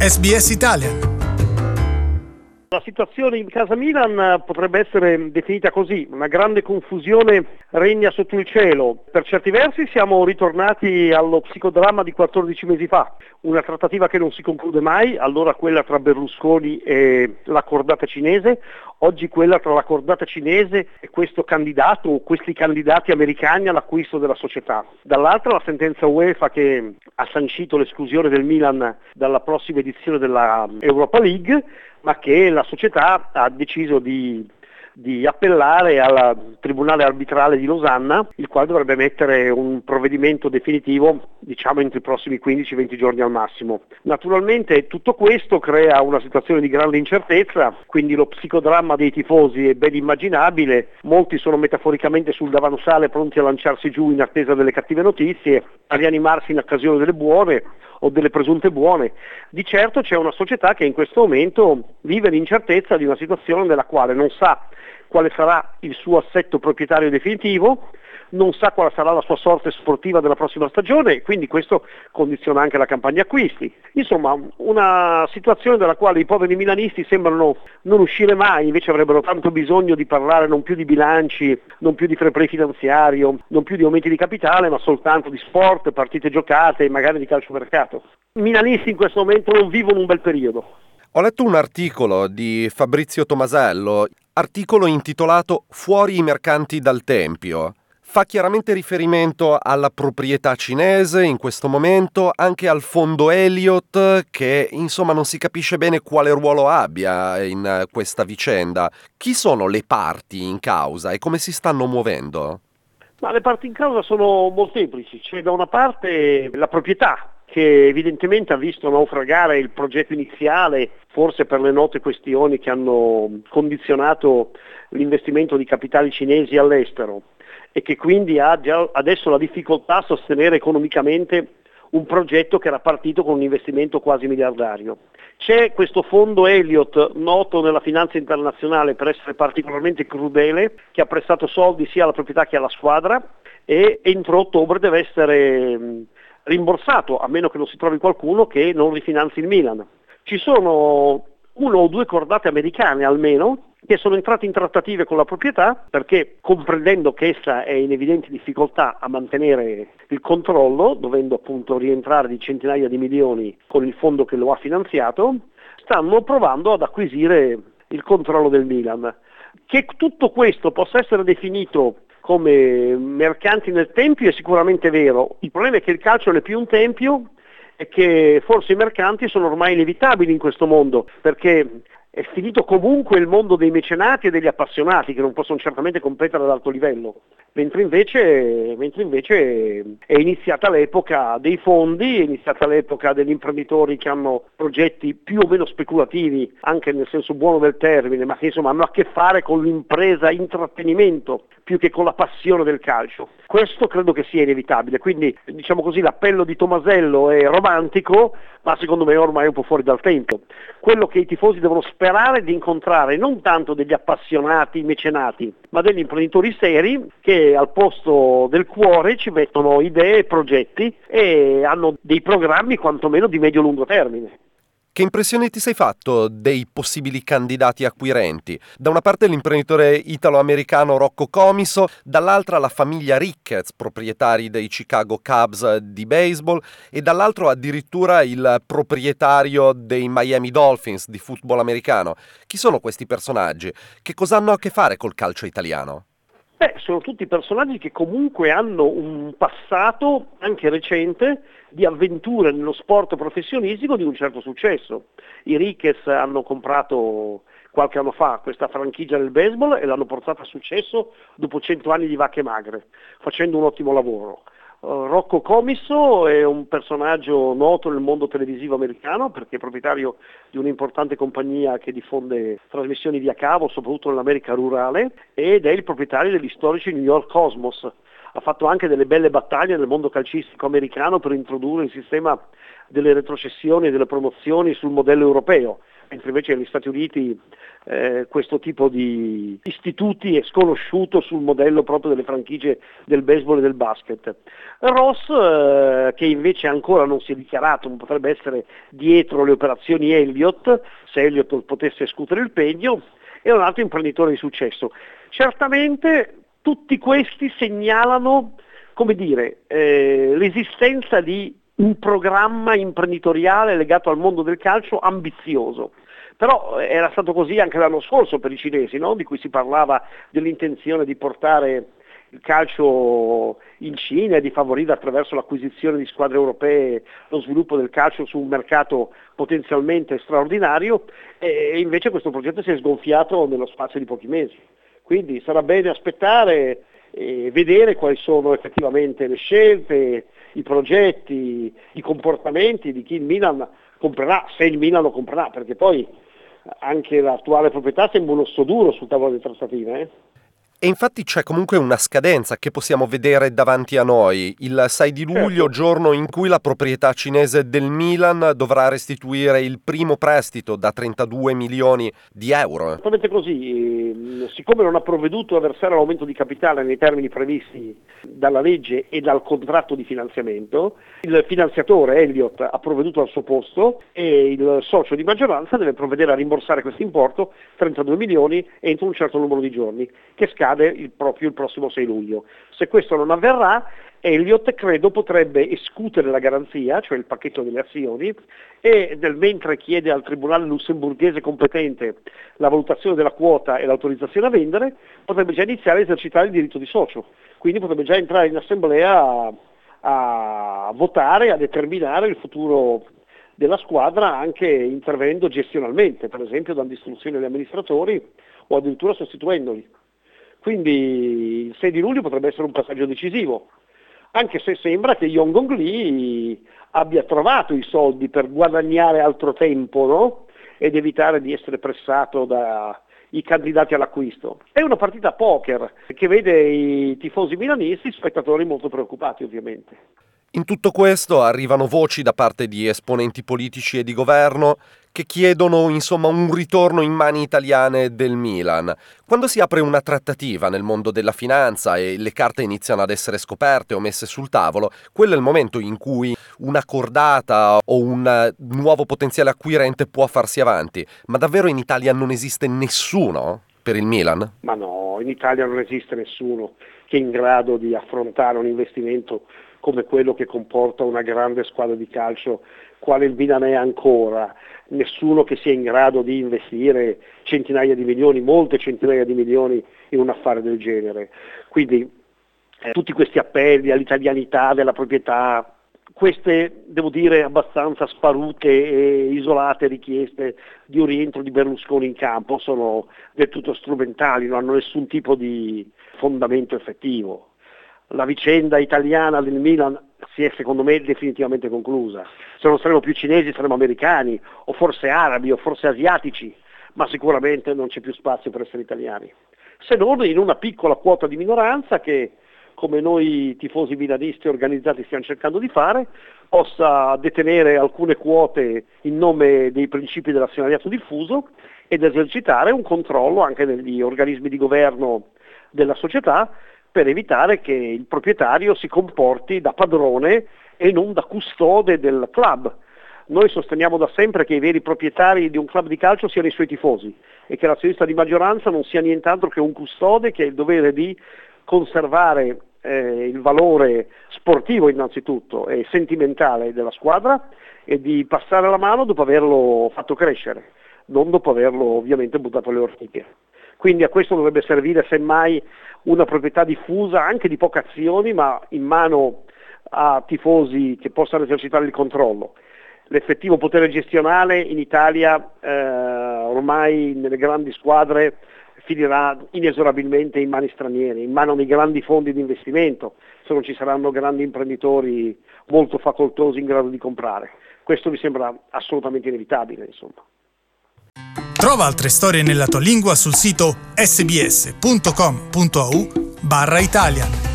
SBS Italian. La situazione in casa Milan potrebbe essere definita così: una grande confusione regna sotto il cielo. Per certi versi siamo ritornati allo psicodramma di 14 mesi fa, una trattativa che non si conclude mai, allora quella tra Berlusconi e la cordata cinese, oggi quella tra la cordata cinese e questo candidato o questi candidati americani all'acquisto della società. Dall'altra la sentenza UEFA che ha sancito l'esclusione del Milan dalla prossima edizione della Europa League, ma che la società ha deciso di appellare al Tribunale Arbitrale di Losanna, il quale dovrebbe mettere un provvedimento definitivo, entro i prossimi 15-20 giorni al massimo. Naturalmente tutto questo crea una situazione di grande incertezza, quindi lo psicodramma dei tifosi è ben immaginabile. Molti sono metaforicamente sul davanzale pronti a lanciarsi giù in attesa delle cattive notizie, a rianimarsi in occasione delle buone o delle presunte buone. Di certo c'è una società che in questo momento vive l'incertezza di una situazione nella quale non sa quale sarà il suo assetto proprietario definitivo, non sa quale sarà la sua sorte sportiva della prossima stagione e quindi questo condiziona anche la campagna acquisti. Insomma, una situazione dalla quale i poveri milanisti sembrano non uscire mai, invece avrebbero tanto bisogno di parlare non più di bilanci, non più di fair play finanziario, non più di aumenti di capitale, ma soltanto di sport, partite giocate e magari di calciomercato. I milanisti in questo momento non vivono un bel periodo. Ho letto un articolo di Fabrizio Tomasello, articolo intitolato Fuori i mercanti dal Tempio. Fa chiaramente riferimento alla proprietà cinese in questo momento, anche al fondo Elliott che insomma non si capisce bene quale ruolo abbia in questa vicenda. Chi sono le parti in causa e come si stanno muovendo? Ma le parti in causa sono molteplici. C'è da una parte la proprietà, che evidentemente ha visto naufragare il progetto iniziale, forse per le note questioni che hanno condizionato l'investimento di capitali cinesi all'estero e che quindi ha già adesso la difficoltà a sostenere economicamente un progetto che era partito con un investimento quasi miliardario. C'è questo fondo Elliott, noto nella finanza internazionale per essere particolarmente crudele, che ha prestato soldi sia alla proprietà che alla squadra e entro ottobre deve essere rimborsato, a meno che non si trovi qualcuno che non rifinanzi il Milan. Ci sono uno o due cordate americane almeno che sono entrate in trattative con la proprietà perché, comprendendo che essa è in evidenti difficoltà a mantenere il controllo, dovendo appunto rientrare di centinaia di milioni con il fondo che lo ha finanziato, stanno provando ad acquisire il controllo del Milan. Che tutto questo possa essere definito come mercanti nel tempio è sicuramente vero. Il problema è che il calcio non è più un tempio e che forse i mercanti sono ormai inevitabili in questo mondo, perché è finito comunque il mondo dei mecenati e degli appassionati che non possono certamente competere ad alto livello, mentre invece è iniziata l'epoca dei fondi, è iniziata l'epoca degli imprenditori che hanno progetti più o meno speculativi, anche nel senso buono del termine, ma che insomma hanno a che fare con l'impresa intrattenimento più che con la passione del calcio. Questo credo che sia inevitabile, quindi diciamo così l'appello di Tomasello è romantico, ma secondo me ormai è un po' fuori dal tempo. Quello che i tifosi devono sperare è di incontrare non tanto degli appassionati mecenati, ma degli imprenditori seri che al posto del cuore ci mettono idee e progetti e hanno dei programmi quantomeno di medio-lungo termine. Che impressione ti sei fatto dei possibili candidati acquirenti? Da una parte l'imprenditore italo-americano Rocco Comiso, dall'altra la famiglia Ricketts, proprietari dei Chicago Cubs di baseball, e dall'altro addirittura il proprietario dei Miami Dolphins di football americano. Chi sono questi personaggi? Che cosa hanno a che fare col calcio italiano? Sono tutti personaggi che comunque hanno un passato, anche recente, di avventure nello sport professionistico di un certo successo. I Ricketts hanno comprato qualche anno fa questa franchigia del baseball e l'hanno portata a successo dopo 100 anni di vacche magre, facendo un ottimo lavoro. Rocco Comiso è un personaggio noto nel mondo televisivo americano perché è proprietario di un'importante compagnia che diffonde trasmissioni via cavo, soprattutto nell'America rurale, ed è il proprietario degli storici New York Cosmos. ha fatto anche delle belle battaglie nel mondo calcistico americano per introdurre il sistema delle retrocessioni e delle promozioni sul modello europeo, mentre invece negli Stati Uniti questo tipo di istituti è sconosciuto sul modello proprio delle franchigie del baseball e del basket. Ross, che invece ancora non si è dichiarato, potrebbe essere dietro le operazioni Elliott, se Elliott potesse escutere il pegno, è un altro imprenditore di successo. Certamente tutti questi segnalano, come dire, l'esistenza di un programma imprenditoriale legato al mondo del calcio ambizioso. Però era stato così anche l'anno scorso per i cinesi, no? Di cui si parlava dell'intenzione di portare il calcio in Cina e di favorire attraverso l'acquisizione di squadre europee lo sviluppo del calcio su un mercato potenzialmente straordinario, e invece questo progetto si è sgonfiato nello spazio di pochi mesi. Quindi sarà bene aspettare e vedere quali sono effettivamente le scelte, i progetti, i comportamenti di chi il Milan comprerà, se il Milan lo comprerà, perché poi anche l'attuale proprietà sembra un osso duro sul tavolo di trattative. E infatti c'è comunque una scadenza che possiamo vedere davanti a noi, il 6 di luglio, Certo. giorno in cui la proprietà cinese del Milan dovrà restituire il primo prestito da 32 milioni di euro. Esattamente così, siccome non ha provveduto a versare l'aumento di capitale nei termini previsti dalla legge e dal contratto di finanziamento, il finanziatore Elliott ha provveduto al suo posto e il socio di maggioranza deve provvedere a rimborsare questo importo, 32 milioni, entro un certo numero di giorni, che scade proprio il prossimo 6 luglio. Se questo non avverrà, Elliott credo potrebbe escutere la garanzia, cioè il pacchetto delle azioni, e mentre chiede al tribunale lussemburghese competente la valutazione della quota e l'autorizzazione a vendere, potrebbe già iniziare a esercitare il diritto di socio. Quindi potrebbe già entrare in assemblea a votare, a determinare il futuro della squadra, anche intervenendo gestionalmente, per esempio dando istruzioni agli amministratori o addirittura sostituendoli. Quindi il 6 di luglio potrebbe essere un passaggio decisivo, anche se sembra che Yong Lee abbia trovato i soldi per guadagnare altro tempo, no? Ed evitare di essere pressato dai candidati all'acquisto. È una partita a poker che vede i tifosi milanisti, spettatori molto preoccupati ovviamente. In tutto questo arrivano voci da parte di esponenti politici e di governo che chiedono insomma un ritorno in mani italiane del Milan. Quando si apre una trattativa nel mondo della finanza e le carte iniziano ad essere scoperte o messe sul tavolo, quello è il momento in cui una cordata o un nuovo potenziale acquirente può farsi avanti. Ma davvero in Italia non esiste nessuno per il Milan? Ma no, in Italia non esiste nessuno che è in grado di affrontare un investimento come quello che comporta una grande squadra di calcio quale il Milan è ancora. Nessuno che sia in grado di investire centinaia di milioni, molte centinaia di milioni in un affare del genere. Quindi tutti questi appelli all'italianità della proprietà, queste, devo dire, abbastanza sparute e isolate richieste di un rientro di Berlusconi in campo sono del tutto strumentali, non hanno nessun tipo di fondamento effettivo. La vicenda italiana del Milan si è secondo me definitivamente conclusa. Se non saremo più cinesi saremo americani, o forse arabi, o forse asiatici, ma sicuramente non c'è più spazio per essere italiani. Se non in una piccola quota di minoranza che, come noi tifosi milanisti organizzati stiamo cercando di fare, possa detenere alcune quote in nome dei principi dell'azionariato diffuso ed esercitare un controllo anche negli organismi di governo della società, per evitare che il proprietario si comporti da padrone e non da custode del club. Noi sosteniamo da sempre che i veri proprietari di un club di calcio siano i suoi tifosi e che l'azionista di maggioranza non sia nient'altro che un custode che ha il dovere di conservare il valore sportivo innanzitutto e sentimentale della squadra e di passare la mano dopo averlo fatto crescere, non dopo averlo ovviamente buttato alle ortiche. Quindi a questo dovrebbe servire semmai una proprietà diffusa anche di poche azioni, ma in mano a tifosi che possano esercitare il controllo. L'effettivo potere gestionale in Italia ormai nelle grandi squadre finirà inesorabilmente in mani straniere, in mano dei grandi fondi di investimento, se non ci saranno grandi imprenditori molto facoltosi in grado di comprare. Questo mi sembra assolutamente inevitabile, insomma. Trova altre storie nella tua lingua sul sito sbs.com.au/Italian.